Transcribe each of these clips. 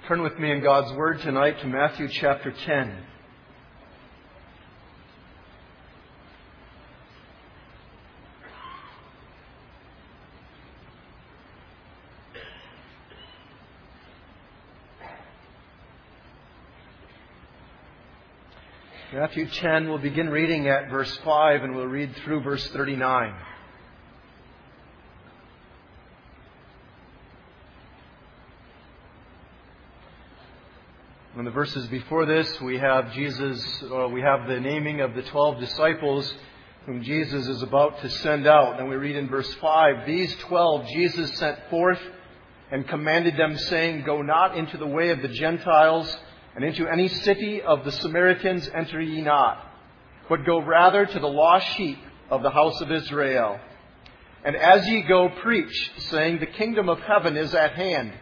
Turn with me in God's Word tonight to Matthew chapter 10. Matthew 10, we'll begin reading at verse 5 and we'll read through verse 39. In the verses before this, we have the naming of the 12 disciples whom Jesus is about to send out. And we read in verse 5, "These 12 Jesus sent forth and commanded them, saying, Go not into the way of the Gentiles, and into any city of the Samaritans enter ye not, but go rather to the lost sheep of the house of Israel. And as ye go, preach, saying, The kingdom of heaven is at hand.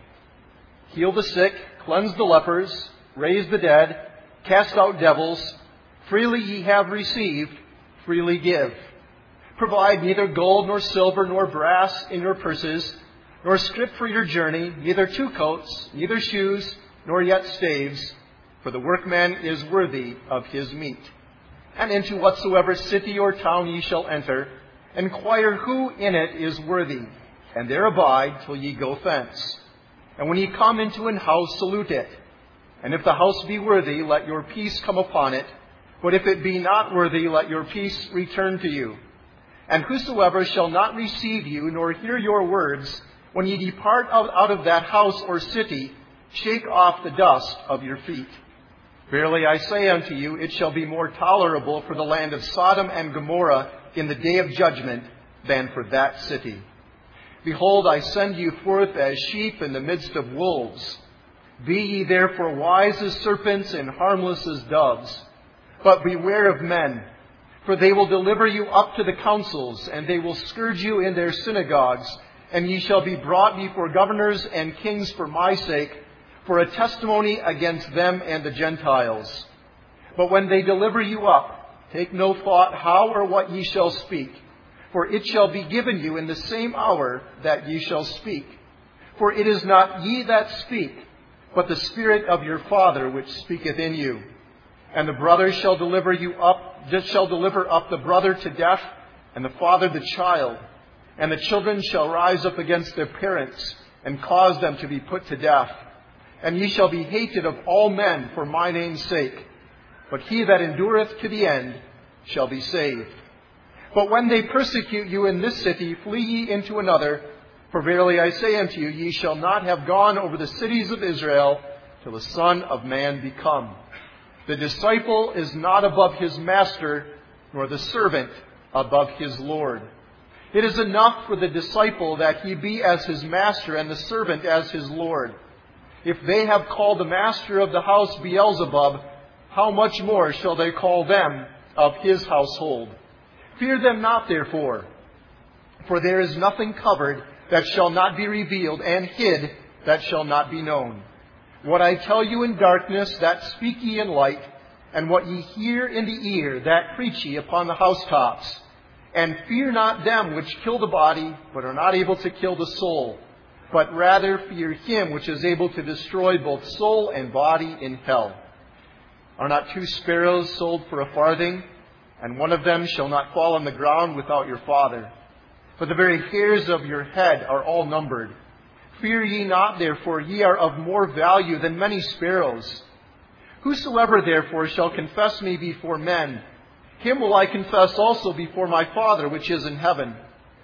Heal the sick, cleanse the lepers, raise the dead, cast out devils. Freely ye have received, freely give. Provide neither gold nor silver nor brass in your purses, nor scrip for your journey, neither two coats, neither shoes, nor yet staves, for the workman is worthy of his meat. And into whatsoever city or town ye shall enter, inquire who in it is worthy, and there abide till ye go thence. And when ye come into an house, salute it. And if the house be worthy, let your peace come upon it. But if it be not worthy, let your peace return to you. And whosoever shall not receive you, nor hear your words, when ye depart out of that house or city, shake off the dust of your feet. Verily I say unto you, it shall be more tolerable for the land of Sodom and Gomorrah in the day of judgment than for that city. Behold, I send you forth as sheep in the midst of wolves. Be ye therefore wise as serpents and harmless as doves. But beware of men, for they will deliver you up to the councils, and they will scourge you in their synagogues, and ye shall be brought before governors and kings for my sake, for a testimony against them and the Gentiles. But when they deliver you up, take no thought how or what ye shall speak, for it shall be given you in the same hour that ye shall speak. For it is not ye that speak, but the Spirit of your Father which speaketh in you. And the brother shall deliver up the brother to death, and the father the child. And the children shall rise up against their parents, and cause them to be put to death. And ye shall be hated of all men for my name's sake. But he that endureth to the end shall be saved. But when they persecute you in this city, flee ye into another. For verily I say unto you, ye shall not have gone over the cities of Israel till the Son of Man be come. The disciple is not above his master, nor the servant above his Lord. It is enough for the disciple that he be as his master, and the servant as his Lord. If they have called the master of the house Beelzebub, how much more shall they call them of his household? Fear them not, therefore, for there is nothing covered that shall not be revealed, and hid that shall not be known. What I tell you in darkness, that speak ye in light, and what ye hear in the ear, that preach ye upon the housetops. And fear not them which kill the body, but are not able to kill the soul, but rather fear him which is able to destroy both soul and body in hell. Are not 2 sparrows sold for a farthing, and one of them shall not fall on the ground without your Father? But the very hairs of your head are all numbered. Fear ye not, therefore, ye are of more value than many sparrows. Whosoever therefore shall confess me before men, him will I confess also before my Father which is in heaven.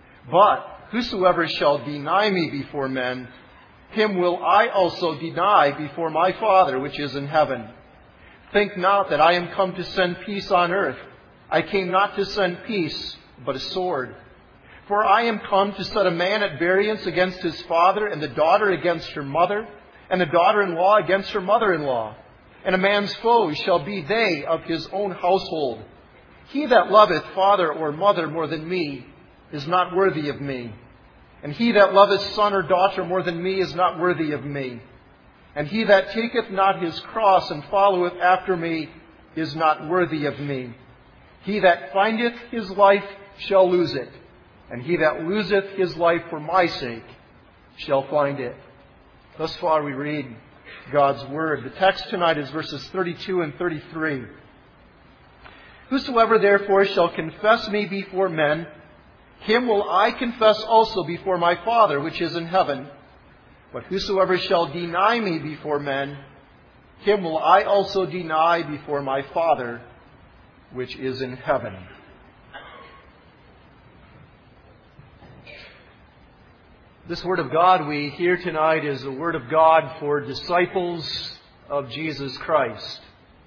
But whosoever shall deny me before men, him will I also deny before my Father which is in heaven. Think not that I am come to send peace on earth. I came not to send peace, but a sword. For I am come to set a man at variance against his father, and the daughter against her mother, and the daughter-in-law against her mother-in-law. And a man's foes shall be they of his own household. He that loveth father or mother more than me is not worthy of me. And he that loveth son or daughter more than me is not worthy of me. And he that taketh not his cross and followeth after me is not worthy of me. He that findeth his life shall lose it, and he that loseth his life for my sake shall find it. Thus far we read God's Word. The text tonight is verses 32 and 33. Whosoever therefore shall confess me before men, him will I confess also before my Father which is in heaven. But whosoever shall deny me before men, him will I also deny before my Father which is in heaven. This Word of God we hear tonight is the Word of God for disciples of Jesus Christ.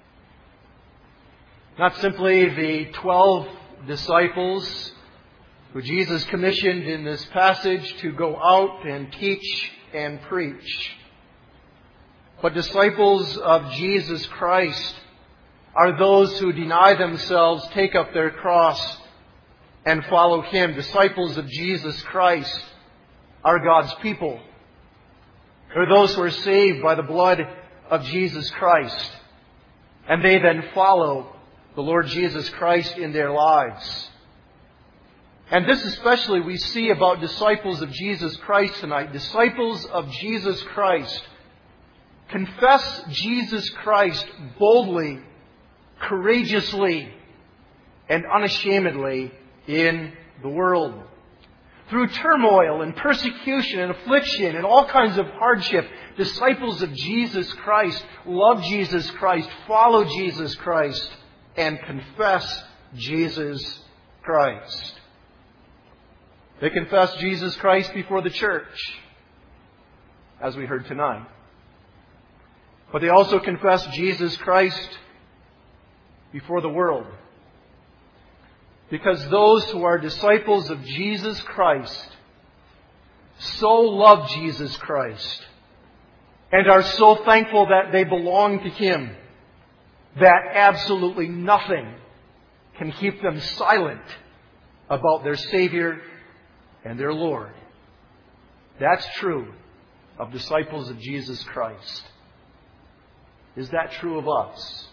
Not simply the 12 disciples who Jesus commissioned in this passage to go out and teach and preach, but disciples of Jesus Christ are those who deny themselves, take up their cross, and follow Him. Disciples of Jesus Christ are God's people. They're those who are saved by the blood of Jesus Christ. And they then follow the Lord Jesus Christ in their lives. And this especially we see about disciples of Jesus Christ tonight. Disciples of Jesus Christ confess Jesus Christ boldly, courageously, and unashamedly in the world. Through turmoil and persecution and affliction and all kinds of hardship, disciples of Jesus Christ love Jesus Christ, follow Jesus Christ, and confess Jesus Christ. They confess Jesus Christ before the church, as we heard tonight. But they also confess Jesus Christ before the world. Because those who are disciples of Jesus Christ so love Jesus Christ and are so thankful that they belong to Him that absolutely nothing can keep them silent about their Savior and their Lord. That's true of disciples of Jesus Christ. Is that true of us?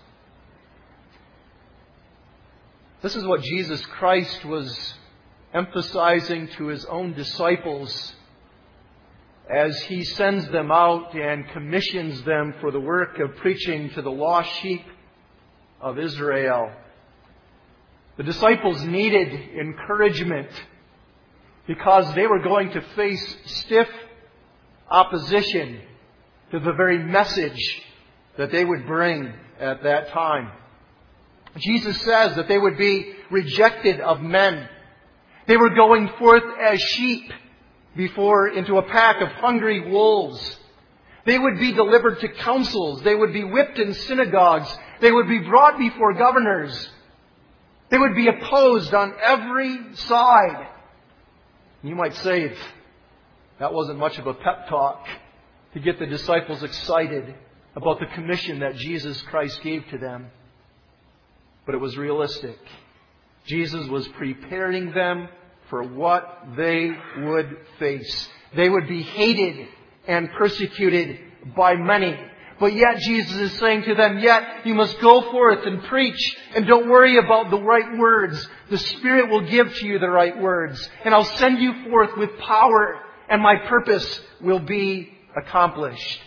This is what Jesus Christ was emphasizing to His own disciples as He sends them out and commissions them for the work of preaching to the lost sheep of Israel. The disciples needed encouragement because they were going to face stiff opposition to the very message that they would bring at that time. Jesus says that they would be rejected of men. They were going forth as sheep into a pack of hungry wolves. They would be delivered to councils. They would be whipped in synagogues. They would be brought before governors. They would be opposed on every side. You might say that wasn't much of a pep talk to get the disciples excited about the commission that Jesus Christ gave to them. But it was realistic. Jesus was preparing them for what they would face. They would be hated and persecuted by many. But yet Jesus is saying to them, yet you must go forth and preach, and don't worry about the right words. The Spirit will give to you the right words, and I'll send you forth with power, and my purpose will be accomplished.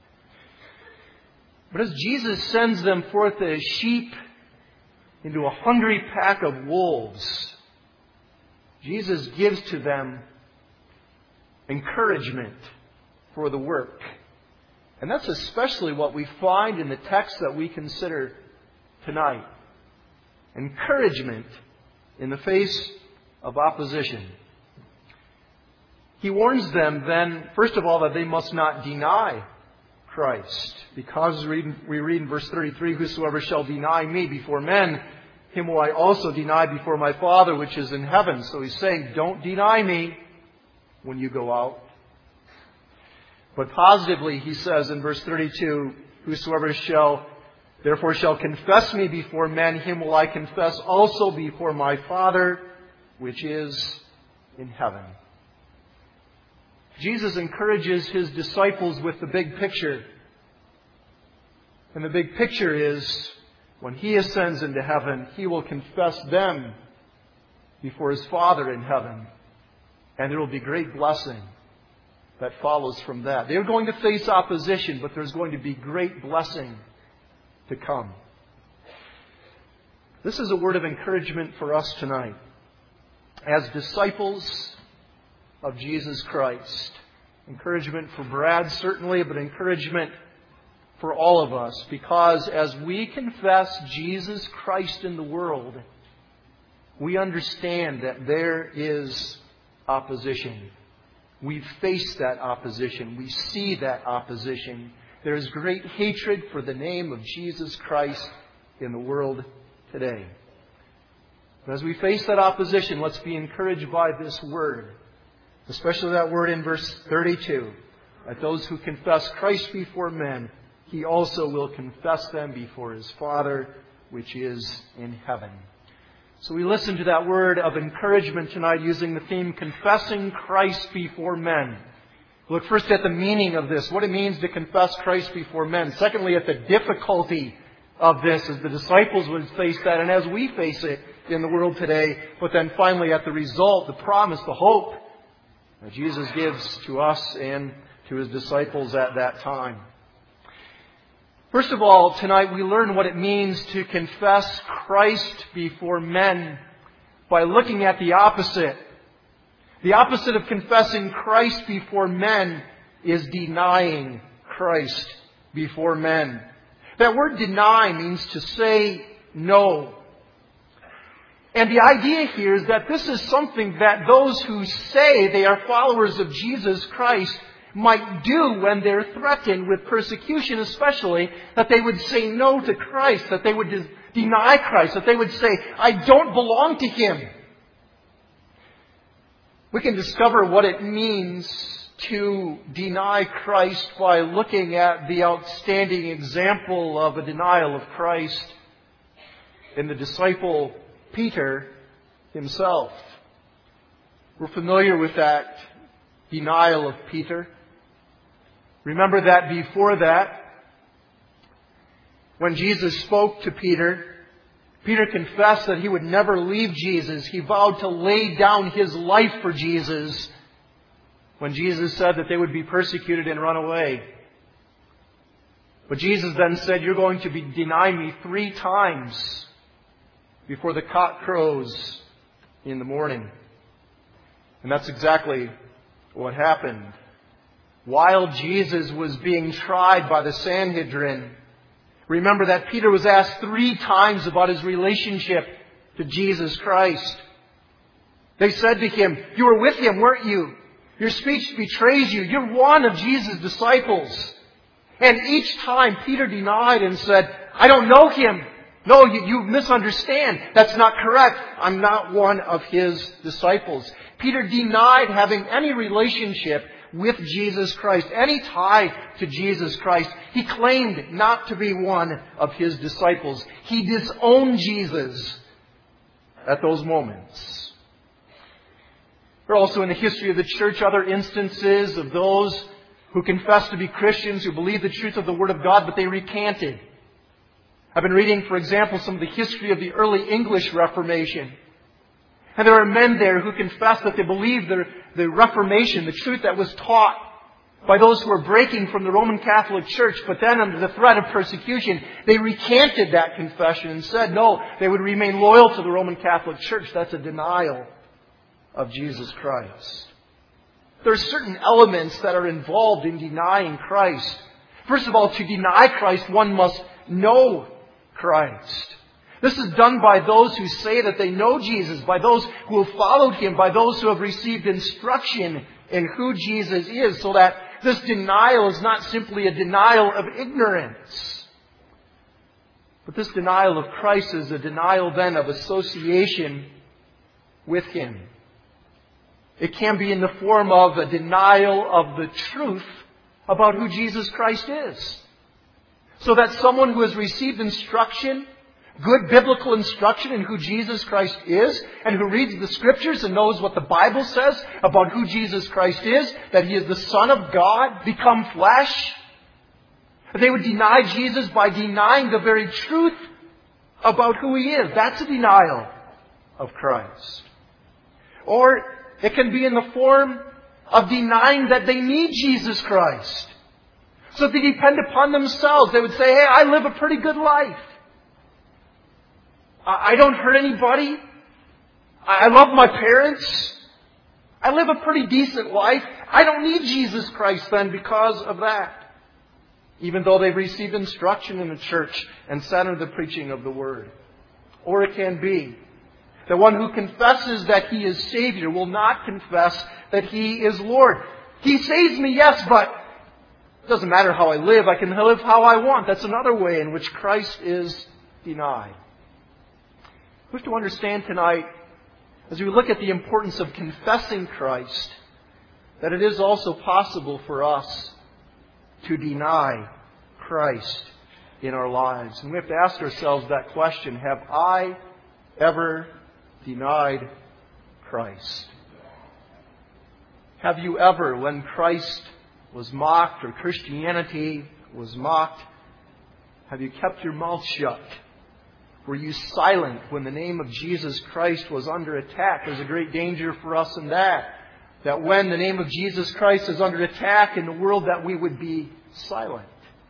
But as Jesus sends them forth as sheep into a hungry pack of wolves, Jesus gives to them encouragement for the work. And that's especially what we find in the text that we consider tonight. Encouragement in the face of opposition. He warns them then, first of all, that they must not deny Christ. Because we read in verse 33, whosoever shall deny me before men, him will I also deny before my Father which is in heaven. So he's saying, don't deny me when you go out. But positively, he says in verse 32, whosoever therefore shall confess me before men, him will I confess also before my Father which is in heaven. Jesus encourages His disciples with the big picture. And the big picture is, when He ascends into heaven, He will confess them before His Father in heaven. And there will be great blessing that follows from that. They're going to face opposition, but there's going to be great blessing to come. This is a word of encouragement for us tonight as disciples of Jesus Christ. Encouragement for Brad, certainly, but encouragement for all of us, because as we confess Jesus Christ in the world, we understand that there is opposition. We face that opposition. We see that opposition. There is great hatred for the name of Jesus Christ in the world today. But as we face that opposition, let's be encouraged by this word, especially that word in verse 32, that those who confess Christ before men, He also will confess them before His Father, which is in heaven. So we listen to that word of encouragement tonight using the theme, Confessing Christ Before Men. Look first at the meaning of this, what it means to confess Christ before men. Secondly, at the difficulty of this, as the disciples would face that, and as we face it in the world today. But then finally, at the result, the promise, the hope that Jesus gives to us and to His disciples at that time. First of all, tonight we learn what it means to confess Christ before men by looking at the opposite. The opposite of confessing Christ before men is denying Christ before men. That word deny means to say no. And the idea here is that this is something that those who say they are followers of Jesus Christ might do when they're threatened with persecution, especially, that they would say no to Christ, that they would deny Christ, that they would say, I don't belong to Him. We can discover what it means to deny Christ by looking at the outstanding example of a denial of Christ in the disciple Peter himself. We're familiar with that denial of Peter. Remember that before that, when Jesus spoke to Peter, Peter confessed that he would never leave Jesus. He vowed to lay down his life for Jesus when Jesus said that they would be persecuted and run away. But Jesus then said, you're going to deny me 3 times before the cock crows in the morning. And that's exactly what happened. While Jesus was being tried by the Sanhedrin, remember that Peter was asked 3 times about his relationship to Jesus Christ. They said to him, you were with Him, weren't you? Your speech betrays you. You're one of Jesus' disciples. And each time Peter denied and said, I don't know Him. No, you misunderstand. That's not correct. I'm not one of His disciples. Peter denied having any relationship with Jesus Christ, any tie to Jesus Christ. He claimed not to be one of His disciples. He disowned Jesus at those moments. There are also in the history of the church other instances of those who confessed to be Christians, who believed the truth of the Word of God, but they recanted. I've been reading, for example, some of the history of the early English Reformation. And there are men there who confess that they believe the Reformation, the truth that was taught by those who were breaking from the Roman Catholic Church, but then under the threat of persecution, they recanted that confession and said, no, they would remain loyal to the Roman Catholic Church. That's a denial of Jesus Christ. There are certain elements that are involved in denying Christ. First of all, to deny Christ, one must know Christ. This is done by those who say that they know Jesus, by those who have followed Him, by those who have received instruction in who Jesus is, so that this denial is not simply a denial of ignorance. But this denial of Christ is a denial then of association with Him. It can be in the form of a denial of the truth about who Jesus Christ is. So that someone who has received instruction, good biblical instruction in who Jesus Christ is, and who reads the Scriptures and knows what the Bible says about who Jesus Christ is, that He is the Son of God, become flesh, they would deny Jesus by denying the very truth about who He is. That's a denial of Christ. Or it can be in the form of denying that they need Jesus Christ. So they depend upon themselves. They would say, hey, I live a pretty good life. I don't hurt anybody. I love my parents. I live a pretty decent life. I don't need Jesus Christ then because of that. Even though they've received instruction in the church and sat under the preaching of the Word. Or it can be the one who confesses that He is Savior will not confess that He is Lord. He saves me, yes, but it doesn't matter how I live. I can live how I want. That's another way in which Christ is denied. We have to understand tonight, as we look at the importance of confessing Christ, that it is also possible for us to deny Christ in our lives. And we have to ask ourselves that question, have I ever denied Christ? Have you ever, when Christ was mocked or Christianity was mocked, have you kept your mouth shut? Were you silent when the name of Jesus Christ was under attack? There's a great danger for us in that. That when the name of Jesus Christ is under attack in the world, that we would be silent.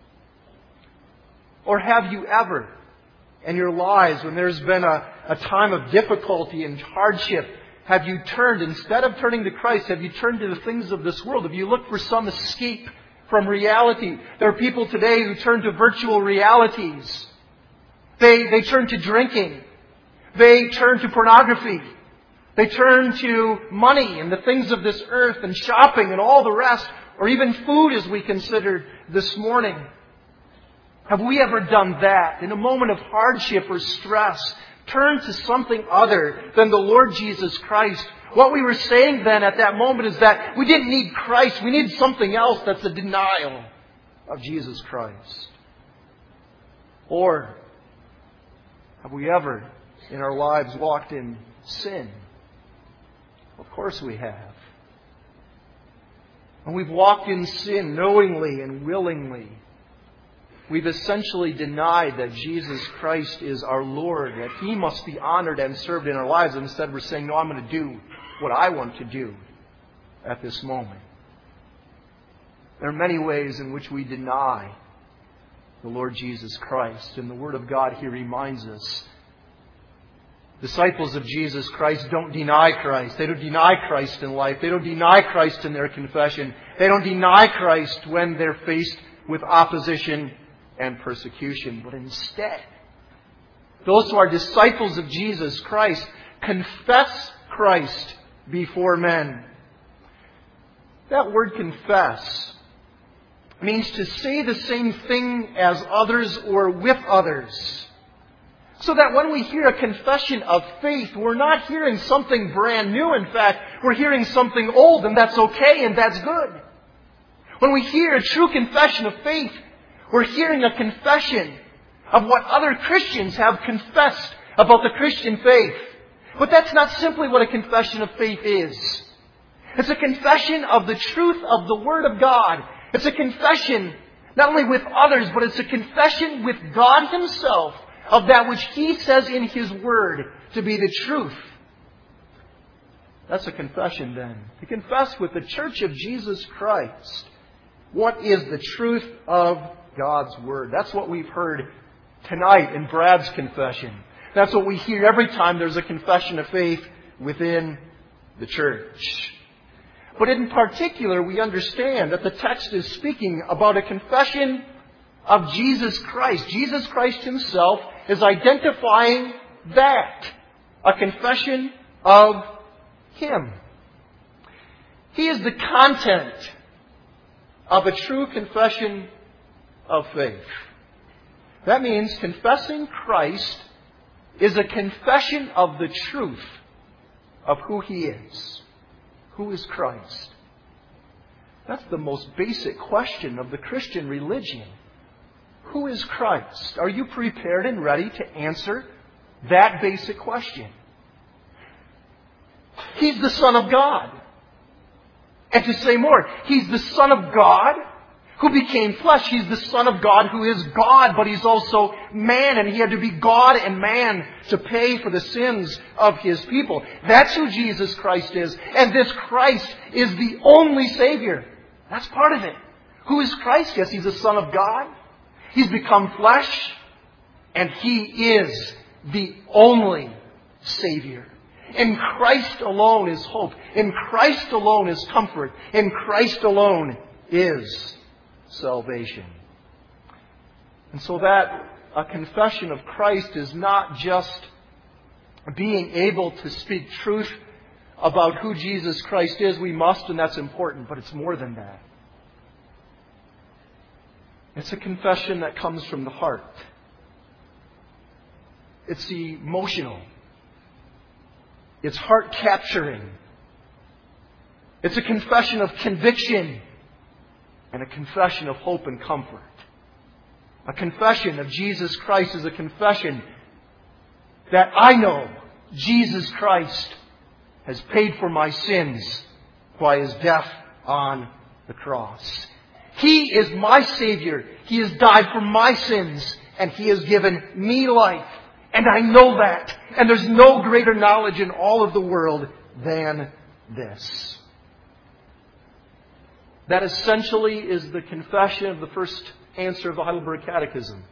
Or have you ever, in your lives, when there's been a time of difficulty and hardship, have you turned, instead of turning to Christ, have you turned to the things of this world? Have you looked for some escape from reality? There are people today who turn to virtual realities. They turn to drinking. They turn to pornography. They turn to money and the things of this earth and shopping and all the rest, or even food as we considered this morning. Have we ever done that in a moment of hardship or stress? Turn to something other than the Lord Jesus Christ. What we were saying then at that moment is that we didn't need Christ. We need something else that's a denial of Jesus Christ. Or have we ever in our lives walked in sin? Of course we have. And we've walked in sin knowingly and willingly. We've essentially denied that Jesus Christ is our Lord, that He must be honored and served in our lives. Instead, we're saying, no, I'm going to do what I want to do at this moment. There are many ways in which we deny the Lord Jesus Christ. And the Word of God here reminds us. Disciples of Jesus Christ don't deny Christ. They don't deny Christ in life. They don't deny Christ in their confession. They don't deny Christ when they're faced with opposition and persecution. But instead, those who are disciples of Jesus Christ confess Christ before men. That word confess means to say the same thing as others or with others. So that when we hear a confession of faith, we're not hearing something brand new. In fact, we're hearing something old, and that's okay and that's good. When we hear a true confession of faith, we're hearing a confession of what other Christians have confessed about the Christian faith. But that's not simply what a confession of faith is. It's a confession of the truth of the Word of God. It's a confession not only with others, but it's a confession with God Himself of that which He says in His Word to be the truth. That's a confession then. To confess with the Church of Jesus Christ what is the truth of God's Word. That's what we've heard tonight in Brad's confession. That's what we hear every time there's a confession of faith within the church. But in particular, we understand that the text is speaking about a confession of Jesus Christ. Jesus Christ Himself is identifying that. A confession of Him. He is the content of a true confession of faith. That means confessing Christ is a confession of the truth of who He is. Who is Christ? That's the most basic question of the Christian religion. Who is Christ? Are you prepared and ready to answer that basic question? He's the Son of God. And to say more, He's the Son of God who became flesh. He's the Son of God who is God, but He's also man, and He had to be God and man to pay for the sins of His people. That's who Jesus Christ is. And this Christ is the only Savior. That's part of it. Who is Christ? Yes, He's the Son of God. He's become flesh, and He is the only Savior. In Christ alone is hope. In Christ alone is comfort. In Christ alone is salvation. And so that a confession of Christ is not just being able to speak truth about who Jesus Christ is. We must, and that's important, but it's more than that. It's a confession that comes from the heart. It's emotional. It's heart-capturing. It's a confession of conviction and a confession of hope and comfort. A confession of Jesus Christ is a confession that I know Jesus Christ has paid for my sins by His death on the cross. He is my Savior. He has died for my sins, and He has given me life. And I know that. And there's no greater knowledge in all of the world than this. That essentially is the confession of the first answer of the Heidelberg Catechism.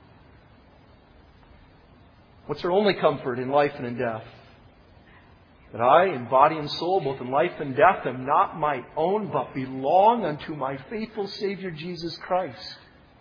What's our only comfort in life and in death? That I, in body and soul, both in life and death, am not my own, but belong unto my faithful Savior, Jesus Christ.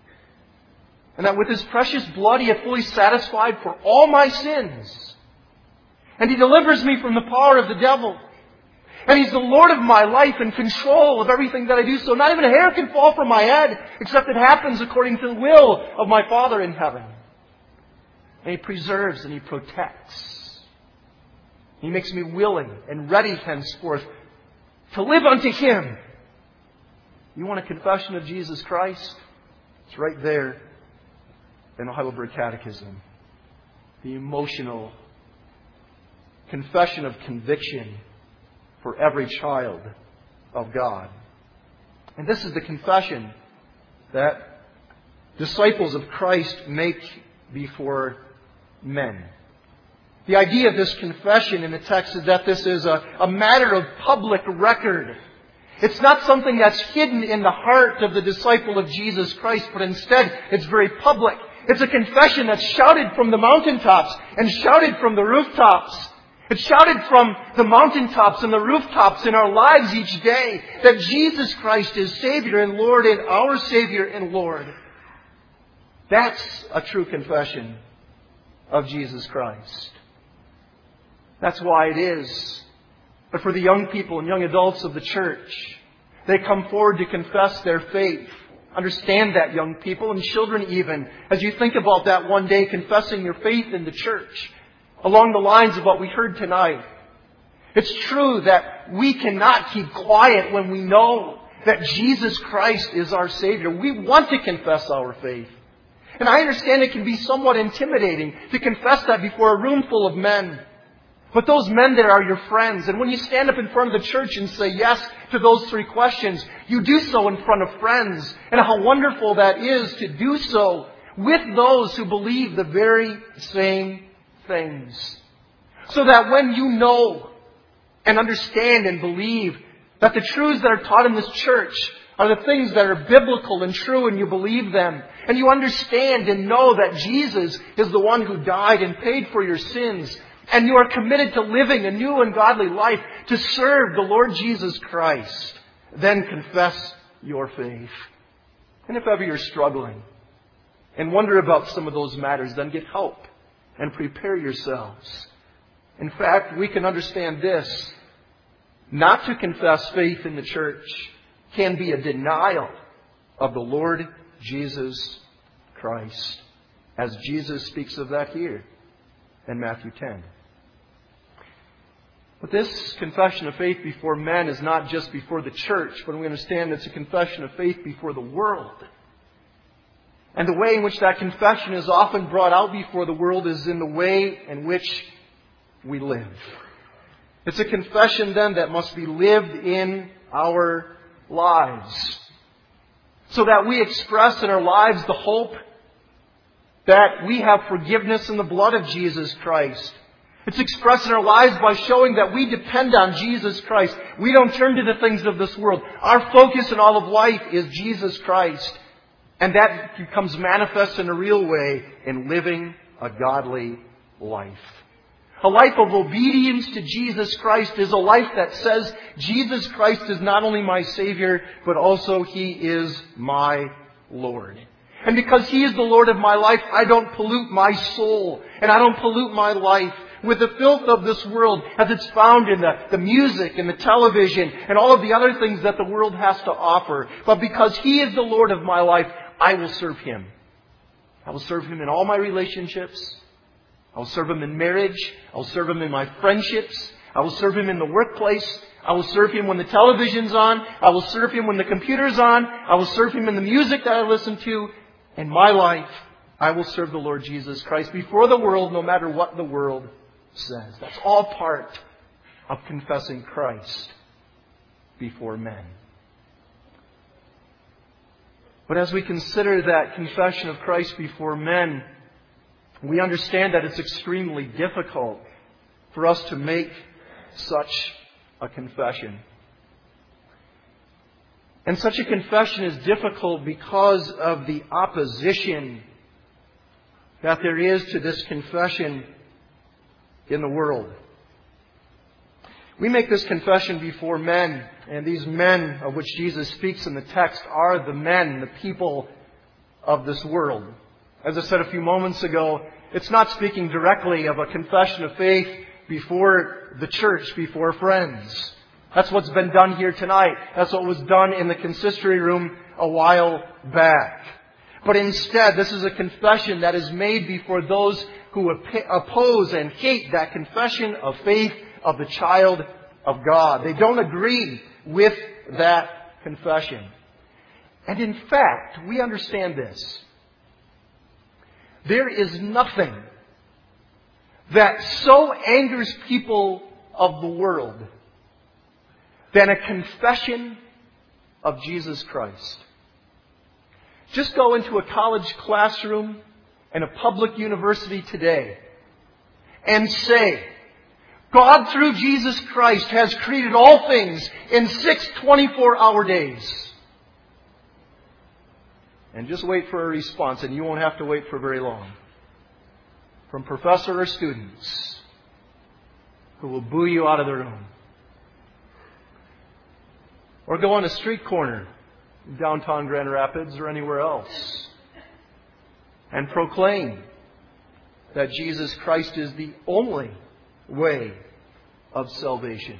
And that with His precious blood He hath fully satisfied for all my sins. And He delivers me from the power of the devil. And He's the Lord of my life, in control of everything that I do. So not even a hair can fall from my head, except it happens according to the will of my Father in heaven. And He preserves and He protects. He makes me willing and ready henceforth to live unto Him. You want a confession of Jesus Christ? It's right there in the Heidelberg Catechism. The emotional confession of conviction for every child of God. And this is the confession that disciples of Christ make before men. The idea of this confession in the text is that this is a matter of public record. It's not something that's hidden in the heart of the disciple of Jesus Christ, but instead it's very public. It's a confession that's shouted from the mountaintops and shouted from the rooftops. It's shouted from the mountaintops and the rooftops in our lives each day that Jesus Christ is Savior and Lord, and our Savior and Lord. That's a true confession of Jesus Christ. That's why it is. But for the young people and young adults of the church, they come forward to confess their faith. Understand that, young people, and children even, as you think about that one day, confessing your faith in the church, along the lines of what we heard tonight. It's true that we cannot keep quiet when we know that Jesus Christ is our Savior. We want to confess our faith. And I understand it can be somewhat intimidating to confess that before a room full of men. But those men there are your friends. And when you stand up in front of the church and say yes to those three questions, you do so in front of friends. And how wonderful that is to do so with those who believe the very same things. So that when you know and understand and believe that the truths that are taught in this church are the things that are biblical and true, and you believe them, and you understand and know that Jesus is the one who died and paid for your sins, and you are committed to living a new and godly life to serve the Lord Jesus Christ, then confess your faith. And if ever you're struggling and wonder about some of those matters, then get help and prepare yourselves. In fact, we can understand this. Not to confess faith in the church can be a denial of the Lord Jesus Christ, as Jesus speaks of that here in Matthew 10. But this confession of faith before men is not just before the church, but we understand it's a confession of faith before the world. And the way in which that confession is often brought out before the world is in the way in which we live. It's a confession then that must be lived in our lives. so that we express in our lives the hope that we have forgiveness in the blood of Jesus Christ. It's expressed in our lives by showing that we depend on Jesus Christ. We don't turn to the things of this world. Our focus in all of life is Jesus Christ. And that becomes manifest in a real way in living a godly life. A life of obedience to Jesus Christ is a life that says Jesus Christ is not only my Savior, but also He is my Lord. And because He is the Lord of my life, I don't pollute my soul and I don't pollute my life with the filth of this world as it's found in the music and the television and all of the other things that the world has to offer. But because He is the Lord of my life, I will serve Him. I will serve Him in all my relationships. I will serve Him in marriage. I will serve Him in my friendships. I will serve Him in the workplace. I will serve Him when the television's on. I will serve Him when the computer's on. I will serve Him in the music that I listen to. In my life, I will serve the Lord Jesus Christ before the world, no matter what the world says. That's all part of confessing Christ before men. But as we consider that confession of Christ before men, we understand that it's extremely difficult for us to make such a confession. And such a confession is difficult because of the opposition that there is to this confession in the world. We make this confession before men, and these men of which Jesus speaks in the text are the men, the people of this world. As I said a few moments ago, it's not speaking directly of a confession of faith before the church, before friends. That's what's been done here tonight. That's what was done in the consistory room a while back. But instead, this is a confession that is made before those who oppose and hate that confession of faith of the child of God. They don't agree with that confession. And in fact, we understand this. There is nothing that so angers people of the world than a confession of Jesus Christ. Just go into a college classroom and a public university today and say, God through Jesus Christ has created all things in 6 24-hour days. And just wait for a response, and you won't have to wait for very long, from professor or students who will boo you out of the room. Or go on a street corner in downtown Grand Rapids or anywhere else and proclaim that Jesus Christ is the only way of salvation.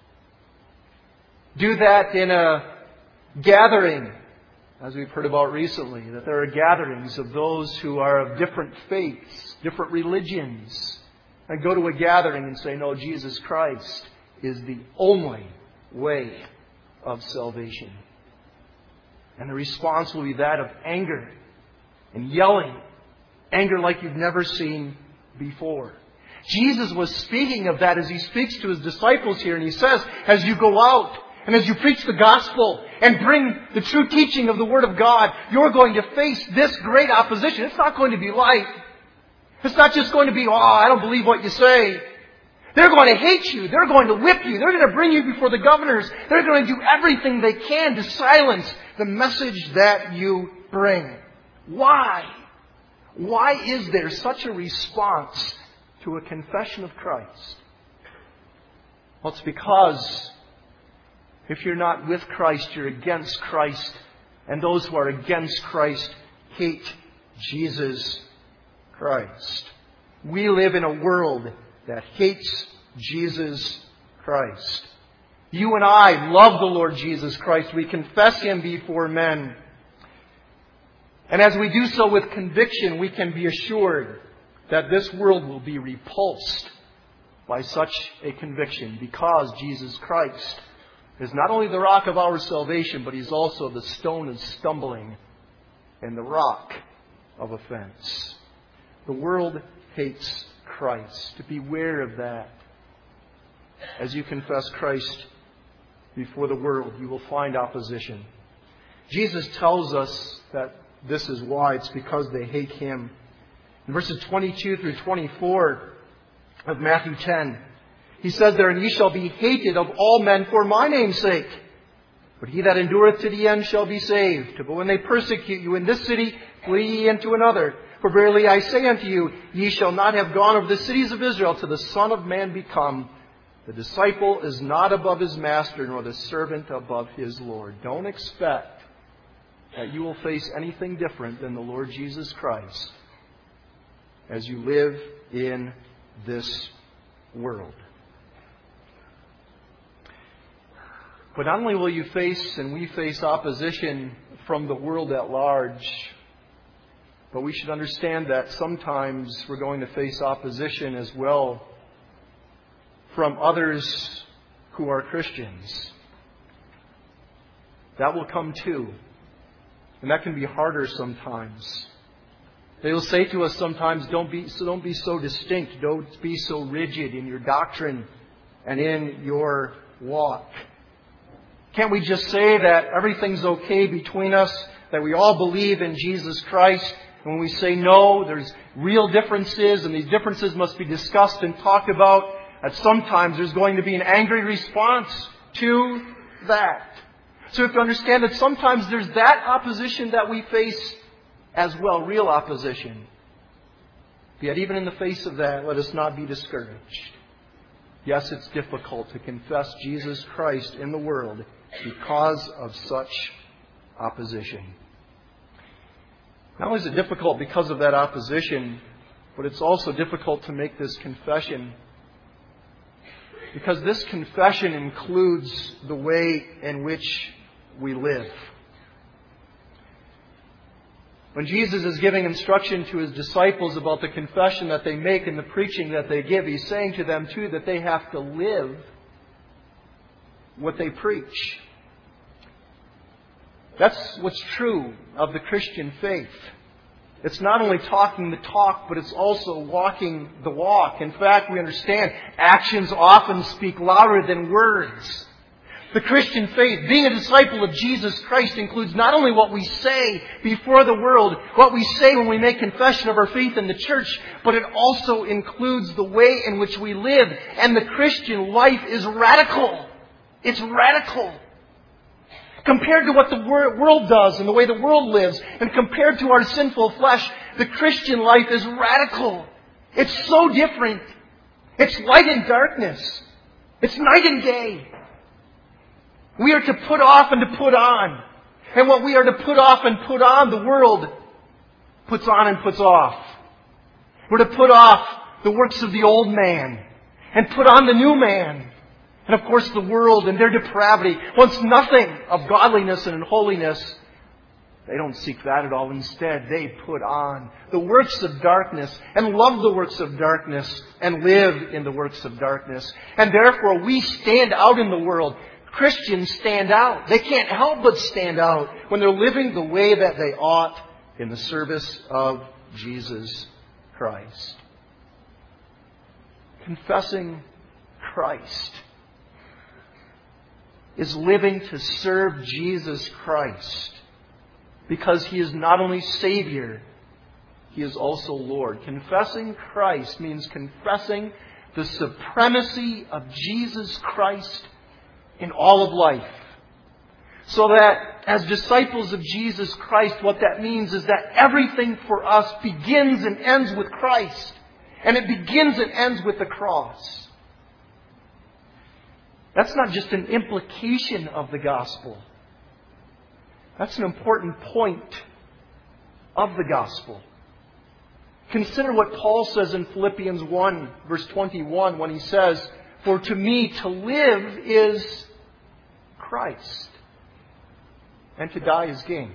Do that in a gathering, as we've heard about recently, that there are gatherings of those who are of different faiths, different religions, and go to a gathering and say, no, Jesus Christ is the only way of salvation. And the response will be that of anger and yelling. Anger like you've never seen before. Jesus was speaking of that as He speaks to His disciples here. And He says, as you go out and as you preach the gospel and bring the true teaching of the Word of God, you're going to face this great opposition. It's not going to be light. It's not just going to be, I don't believe what you say. They're going to hate you. They're going to whip you. They're going to bring you before the governors. They're going to do everything they can to silence the message that you bring. Why? Why is there such a response to a confession of Christ? Well, it's because if you're not with Christ, you're against Christ. And those who are against Christ hate Jesus Christ. We live in a world that hates Jesus Christ. You and I love the Lord Jesus Christ. We confess Him before men. And as we do so with conviction, we can be assured that this world will be repulsed by such a conviction, because Jesus Christ is not only the rock of our salvation, but He's also the stone of stumbling and the rock of offense. The world hates Christ. Beware of that. As you confess Christ before the world, you will find opposition. Jesus tells us that this is why. It's because they hate Him. In verses 22 through 24 of Matthew 10, He says there, "And ye shall be hated of all men for my name's sake. But he that endureth to the end shall be saved. But when they persecute you in this city, flee ye into another. For verily I say unto you, ye shall not have gone over the cities of Israel till the Son of Man be come. The disciple is not above his master, nor the servant above his Lord." Don't expect that you will face anything different than the Lord Jesus Christ as you live in this world. But not only will you face and we face opposition from the world at large, but we should understand that sometimes we're going to face opposition as well from others who are Christians. That will come too. And that can be harder sometimes. They will say to us sometimes, don't be so distinct. Don't be so rigid in your doctrine and in your walk. Can't we just say that everything's okay between us, that we all believe in Jesus Christ? And when we say no, there's real differences, and these differences must be discussed and talked about, that sometimes there's going to be an angry response to that. So we have to understand that sometimes there's that opposition that we face as well, real opposition. Yet even in the face of that, let us not be discouraged. Yes, it's difficult to confess Jesus Christ in the world because of such opposition. Not only is it difficult because of that opposition, but it's also difficult to make this confession because this confession includes the way in which we live. When Jesus is giving instruction to His disciples about the confession that they make and the preaching that they give, He's saying to them too that they have to live what they preach. That's what's true of the Christian faith. It's not only talking the talk, but it's also walking the walk. In fact, we understand actions often speak louder than words. The Christian faith, being a disciple of Jesus Christ, includes not only what we say before the world, what we say when we make confession of our faith in the church, but it also includes the way in which we live. And the Christian life is radical. It's radical. Compared to what the world does and the way the world lives, and compared to our sinful flesh, the Christian life is radical. It's so different. It's light and darkness. It's night and day. We are to put off and to put on. And what we are to put off and put on, the world puts on and puts off. We're to put off the works of the old man and put on the new man. And of course the world and their depravity wants nothing of godliness and holiness. They don't seek that at all. Instead, they put on the works of darkness and love the works of darkness and live in the works of darkness. And therefore we stand out in the world. Christians stand out. They can't help but stand out when they're living the way that they ought in the service of Jesus Christ. Confessing Christ is living to serve Jesus Christ because He is not only Savior, He is also Lord. Confessing Christ means confessing the supremacy of Jesus Christ in all of life. So that as disciples of Jesus Christ, what that means is that everything for us begins and ends with Christ. And it begins and ends with the cross. That's not just an implication of the gospel. That's an important point of the gospel. Consider what Paul says in Philippians 1, verse 21, when he says, "For to me to live is Christ, and to die is gain."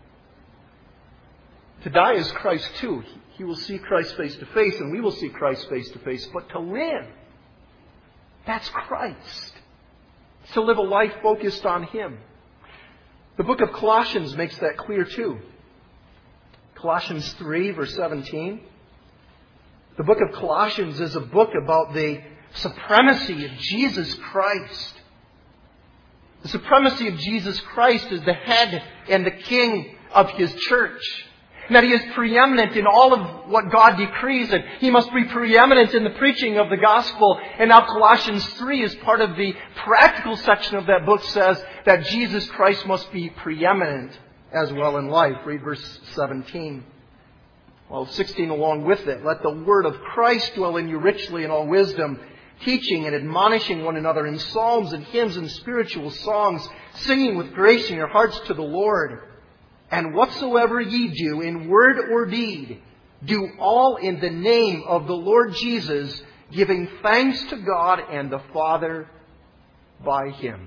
To die is Christ too. He will see Christ face to face, and we will see Christ face to face. But to live, that's Christ. To live a life focused on Him. The book of Colossians makes that clear too. Colossians 3, verse 17. The book of Colossians is a book about the supremacy of Jesus Christ. The supremacy of Jesus Christ as the head and the king of His church. And that He is preeminent in all of what God decrees, and He must be preeminent in the preaching of the gospel. And now Colossians 3, as part of the practical section of that book, says that Jesus Christ must be preeminent as well in life. Read verse 17. Well, 16 along with it. Let the word of Christ dwell in you richly in all wisdom, teaching and admonishing one another in psalms and hymns and spiritual songs, singing with grace in your hearts to the Lord. And whatsoever ye do in word or deed, do all in the name of the Lord Jesus, giving thanks to God and the Father by Him.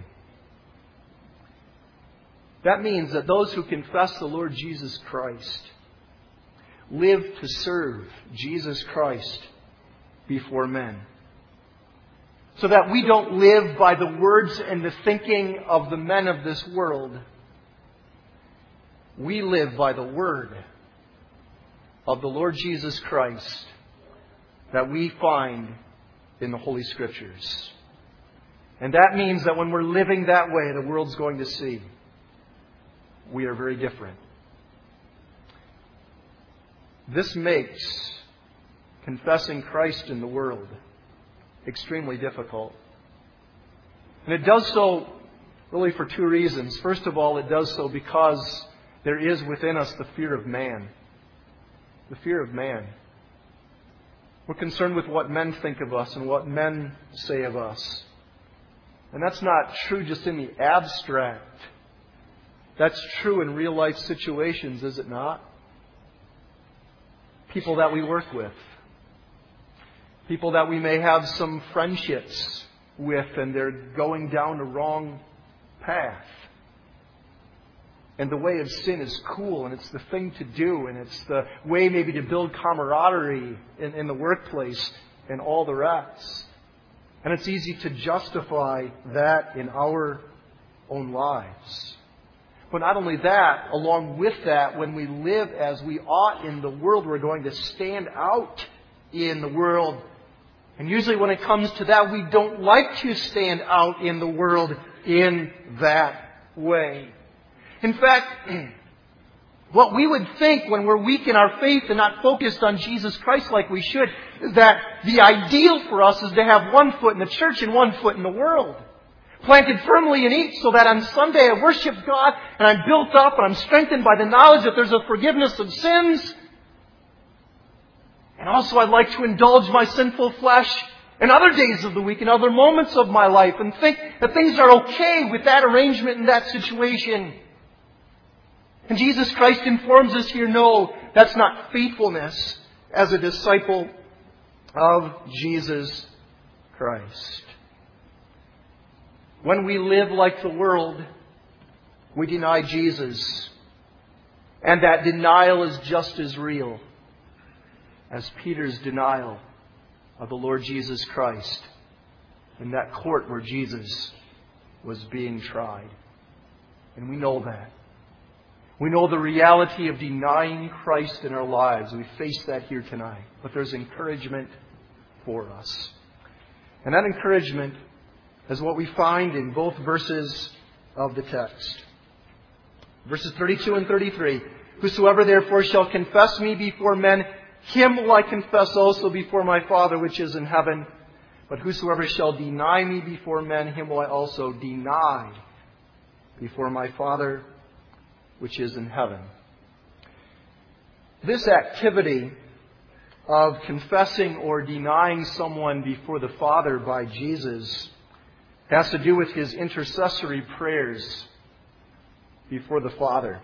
That means that those who confess the Lord Jesus Christ live to serve Jesus Christ before men. So that we don't live by the words and the thinking of the men of this world. We live by the word of the Lord Jesus Christ that we find in the Holy Scriptures. And that means that when we're living that way, the world's going to see we are very different. This makes confessing Christ in the world extremely difficult. And it does so really for two reasons. First of all, it does so because there is within us the fear of man. The fear of man. We're concerned with what men think of us and what men say of us. And that's not true just in the abstract. That's true in real life situations, is it not? People that we work with. People that we may have some friendships with and they're going down the wrong path. And the way of sin is cool and it's the thing to do and it's the way maybe to build camaraderie in the workplace and all the rest. And it's easy to justify that in our own lives. But not only that, along with that, when we live as we ought in the world, we're going to stand out in the world. And usually when it comes to that, we don't like to stand out in the world in that way. In fact, what we would think when we're weak in our faith and not focused on Jesus Christ like we should, is that the ideal for us is to have one foot in the church and one foot in the world. Planted firmly in each so that on Sunday I worship God and I'm built up and I'm strengthened by the knowledge that there's a forgiveness of sins. And also I'd like to indulge my sinful flesh in other days of the week, in other moments of my life, and think that things are okay with that arrangement and that situation. And Jesus Christ informs us here, no, that's not faithfulness as a disciple of Jesus Christ. When we live like the world, we deny Jesus. And that denial is just as real as Peter's denial of the Lord Jesus Christ in that court where Jesus was being tried. And we know that. We know the reality of denying Christ in our lives. We face that here tonight. But there's encouragement for us. And that encouragement is what we find in both verses of the text. Verses 32 and 33. Whosoever therefore shall confess me before men, him will I confess also before my Father which is in heaven. But whosoever shall deny me before men, him will I also deny before my Father which is in heaven. This activity of confessing or denying someone before the Father by Jesus has to do with His intercessory prayers before the Father.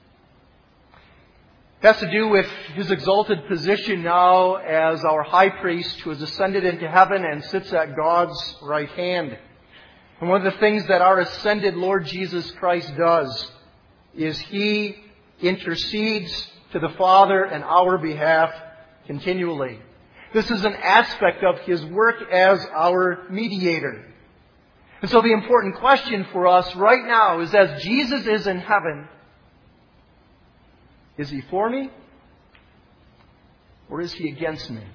It has to do with His exalted position now as our high priest who has ascended into heaven and sits at God's right hand. And one of the things that our ascended Lord Jesus Christ does is He intercedes to the Father on our behalf continually. This is an aspect of His work as our mediator. And so the important question for us right now is, as Jesus is in heaven, is He for me or is He against me?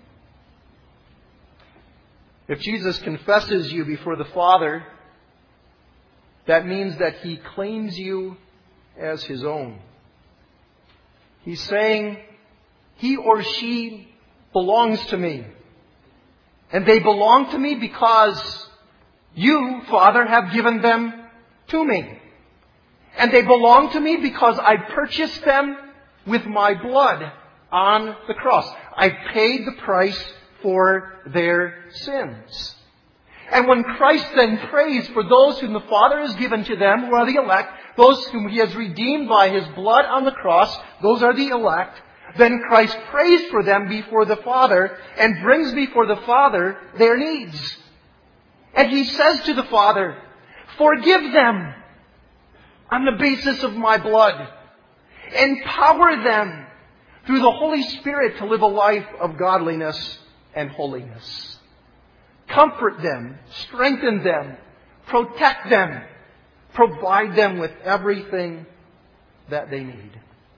If Jesus confesses you before the Father, that means that He claims you as His own. He's saying, he or she belongs to me. And they belong to me because you, Father, have given them to me. And they belong to me because I purchased them with my blood on the cross. I paid the price for their sins. And when Christ then prays for those whom the Father has given to them, who are the elect, those whom He has redeemed by His blood on the cross, those are the elect, then Christ prays for them before the Father and brings before the Father their needs. And He says to the Father, forgive them on the basis of my blood. Empower them through the Holy Spirit to live a life of godliness and holiness. Comfort them, strengthen them, protect them, provide them with everything that they need.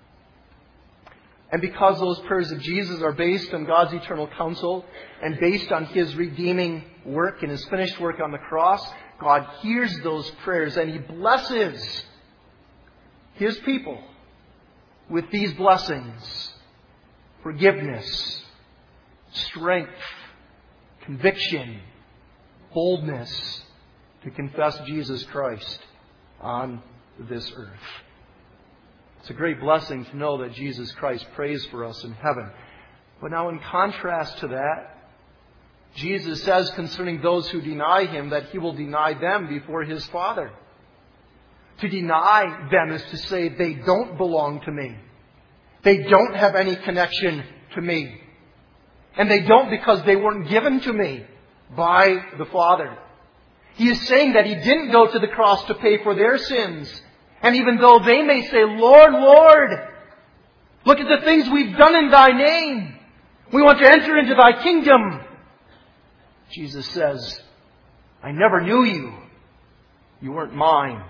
And because those prayers of Jesus are based on God's eternal counsel and based on His redeeming work and His finished work on the cross, God hears those prayers and He blesses His people with these blessings: forgiveness, strength, conviction, boldness to confess Jesus Christ on this earth. It's a great blessing to know that Jesus Christ prays for us in heaven. But now in contrast to that, Jesus says concerning those who deny Him that He will deny them before His Father. To deny them is to say they don't belong to me. They don't have any connection to me. And they don't because they weren't given to me by the Father. He is saying that He didn't go to the cross to pay for their sins. And even though they may say, Lord, Lord, look at the things we've done in Thy name. We want to enter into Thy kingdom. Jesus says, I never knew you. You weren't mine.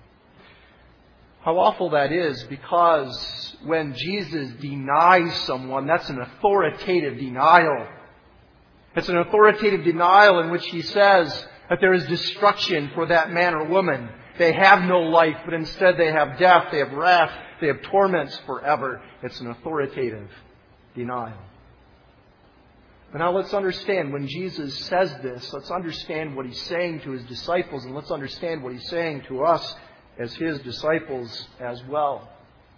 How awful that is, because when Jesus denies someone, that's an authoritative denial. It's an authoritative denial in which He says that there is destruction for that man or woman. They have no life, but instead they have death, they have wrath, they have torments forever. It's an authoritative denial. But now let's understand, when Jesus says this, let's understand what He's saying to His disciples, and let's understand what He's saying to us as His disciples as well.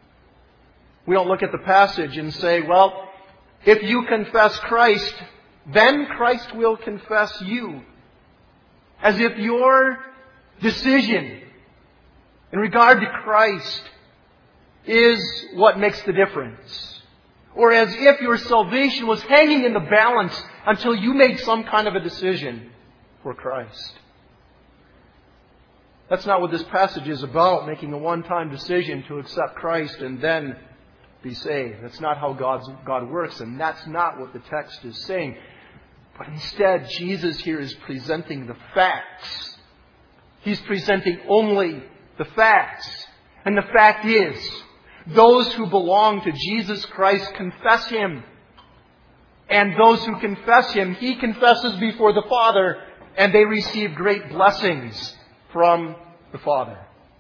We don't look at the passage and say, well, if you confess Christ, then Christ will confess you. As if your decision in regard to Christ is what makes the difference. Or as if your salvation was hanging in the balance until you made some kind of a decision for Christ. That's not what this passage is about, making a one-time decision to accept Christ and then be saved. That's not how God works, and that's not what the text is saying. But instead, Jesus here is presenting the facts. He's presenting only the facts. And the fact is, those who belong to Jesus Christ confess Him. And those who confess Him, He confesses before the Father, and they receive great blessings from the Father.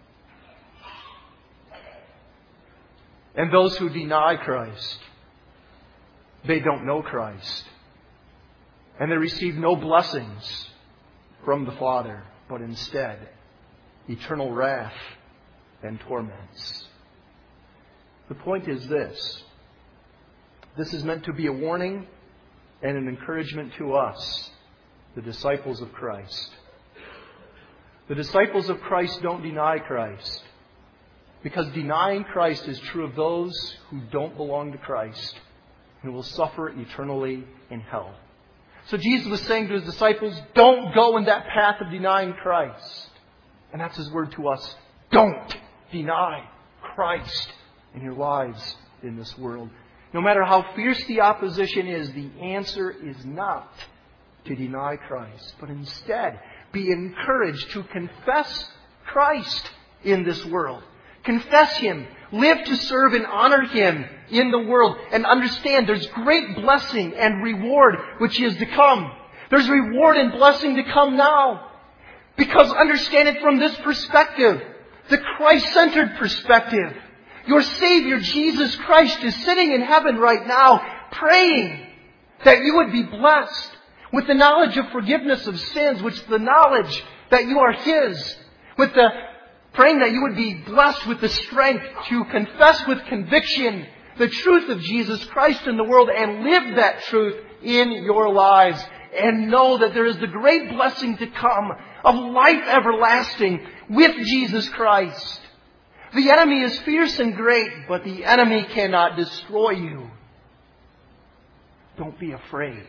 And those who deny Christ, they don't know Christ. And they receive no blessings from the Father, but instead eternal wrath and torments. The point is this. This is meant to be a warning and an encouragement to us, the disciples of Christ. The disciples of Christ don't deny Christ, because denying Christ is true of those who don't belong to Christ and will suffer eternally in hell. So Jesus was saying to His disciples, don't go in that path of denying Christ. And that's His word to us. Don't deny Christ in your lives in this world. No matter how fierce the opposition is, the answer is not to deny Christ, but instead be encouraged to confess Christ in this world. Confess Him. Live to serve and honor Him in the world. And understand there's great blessing and reward which is to come. There's reward and blessing to come now. Because understand it from this perspective, the Christ-centered perspective. Your Savior, Jesus Christ, is sitting in heaven right now, praying that you would be blessed with the knowledge of forgiveness of sins, which is the knowledge that you are His, with the praying that you would be blessed with the strength to confess with conviction the truth of Jesus Christ in the world and live that truth in your lives. And know that there is the great blessing to come of life everlasting with Jesus Christ. The enemy is fierce and great, but the enemy cannot destroy you. Don't be afraid.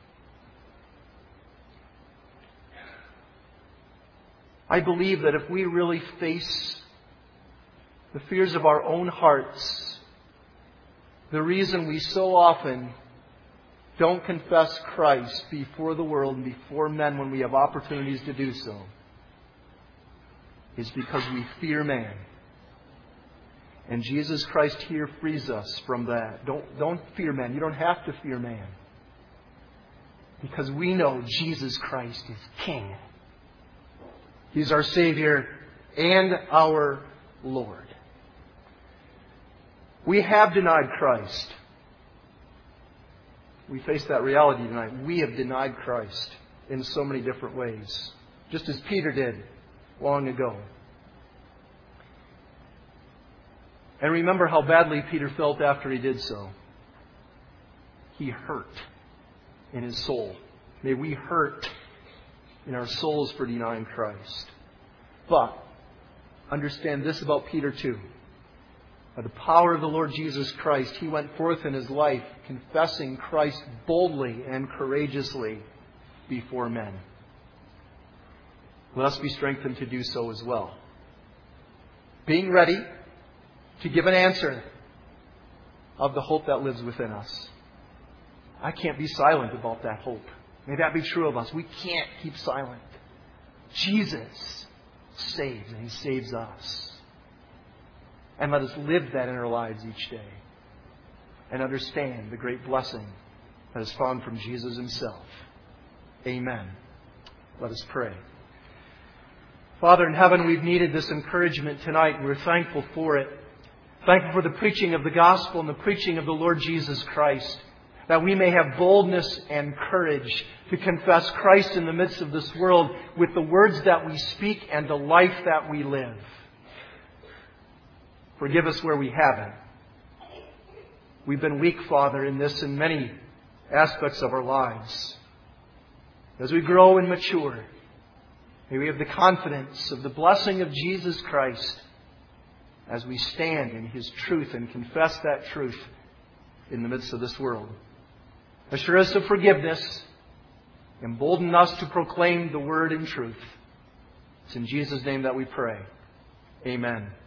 I believe that if we really face the fears of our own hearts, the reason we so often don't confess Christ before the world and before men when we have opportunities to do so is because we fear man. And Jesus Christ here frees us from that. Don't fear man. You don't have to fear man. Because we know Jesus Christ is King. He's our Savior and our Lord. We have denied Christ. We face that reality tonight. We have denied Christ in so many different ways. Just as Peter did long ago. And remember how badly Peter felt after he did so. He hurt in his soul. May we hurt in our souls for denying Christ. But understand this about Peter too. By the power of the Lord Jesus Christ, he went forth in his life confessing Christ boldly and courageously before men. Let us be strengthened to do so as well. Being ready to give an answer of the hope that lives within us. I can't be silent about that hope. May that be true of us. We can't keep silent. Jesus saves, and He saves us. And let us live that in our lives each day. And understand the great blessing that is found from Jesus Himself. Amen. Let us pray. Father in heaven, we've needed this encouragement tonight. We're thankful for it. Thankful for the preaching of the gospel and the preaching of the Lord Jesus Christ. That we may have boldness and courage to confess Christ in the midst of this world with the words that we speak and the life that we live. Forgive us where we haven't. We've been weak, Father, in this and many aspects of our lives. As we grow and mature, may we have the confidence of the blessing of Jesus Christ as we stand in His truth and confess that truth in the midst of this world. Assure us of forgiveness. Embolden us to proclaim the Word in truth. It's in Jesus' name that we pray. Amen.